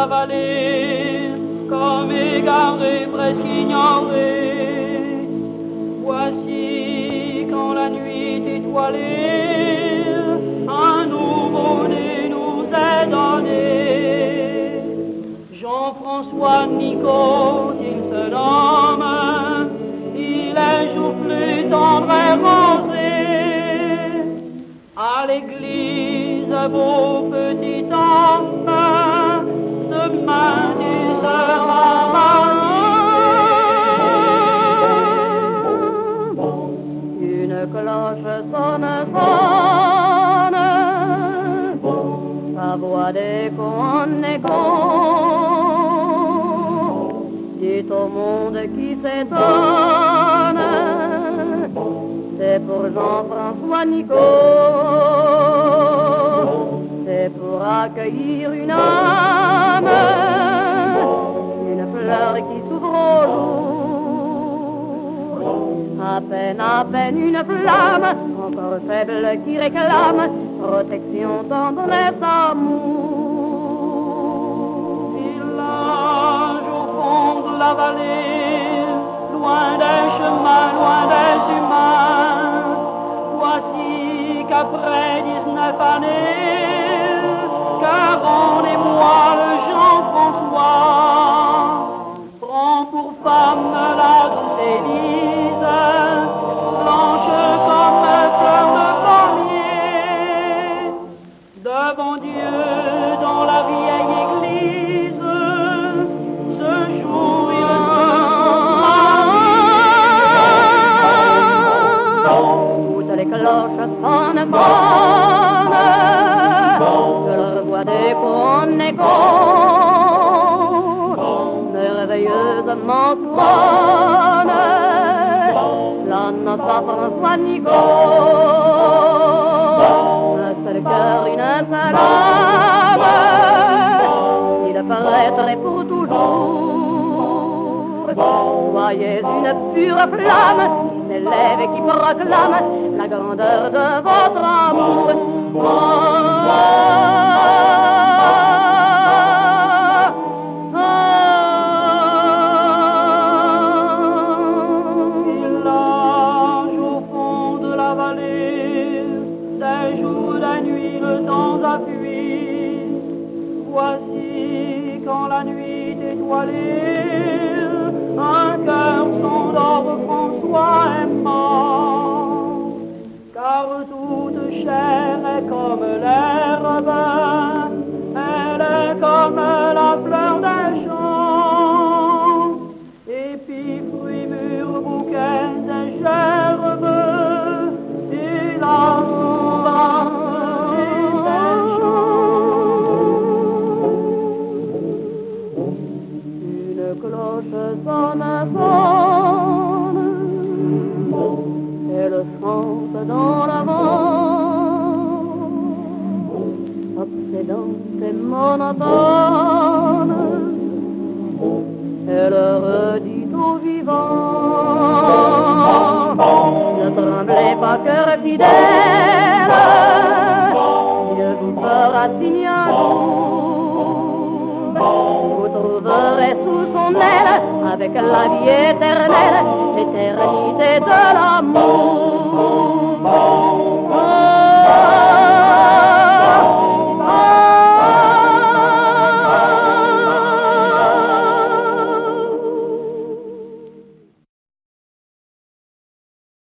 la vallée, comme égaré, presque ignoré. Voici quand la nuit étoilée, un nouveau-né nous est donné. Jean-François Nicot, il se nomme, il est joufflu, tendre et rosé. À l'église, beau petit homme, demain tu seras marié. Une cloche sonne, sonne, sa voix d'écho en écho, dit au monde qui s'étonne, c'est pour Jean-François Nicot, c'est pour accueillir une âme, une fleur qui s'ouvre au jour, à peine une flamme, encore faible qui réclame protection, tendresse, amour. Village au fond de la vallée, loin des chemins, loin des humains, voici qu'après 19 années, Caron et moi, le Jean-François, prend pour femme la douce Élise, blanche comme fleur de pommier, devant Dieu dans la vieille église, ce jour il se toutes les cloches sonnent bonnes, de leur voix d'écho en écho, merveilleusement sonne la noce à François Nicot, un seul cœur, une seule âme, il paraîtrait pour toujours. Soyez une pure flamme qui s'élève et qui proclame la grandeur de votre amour. Village au fond de la vallée, des jours, des nuits, le temps a fui. Voici quand la nuit étoilée, un cœur s'endort, François est mort, car toute chair est comme l'herbe, elle est comme la fleur des champs, épis, fruits, mûrs, bouquets et gerbes, et la sauvage des champs. Une cloche sonne, sonne, elle chante dans la vent, obsédante et monotone, elle redit aux vivants, ne tremblez pas, cœur fidèle, Dieu vous fera signe un jour, vous trouverez sous son aile, avec la vie éternelle, l'éternité de l'amour.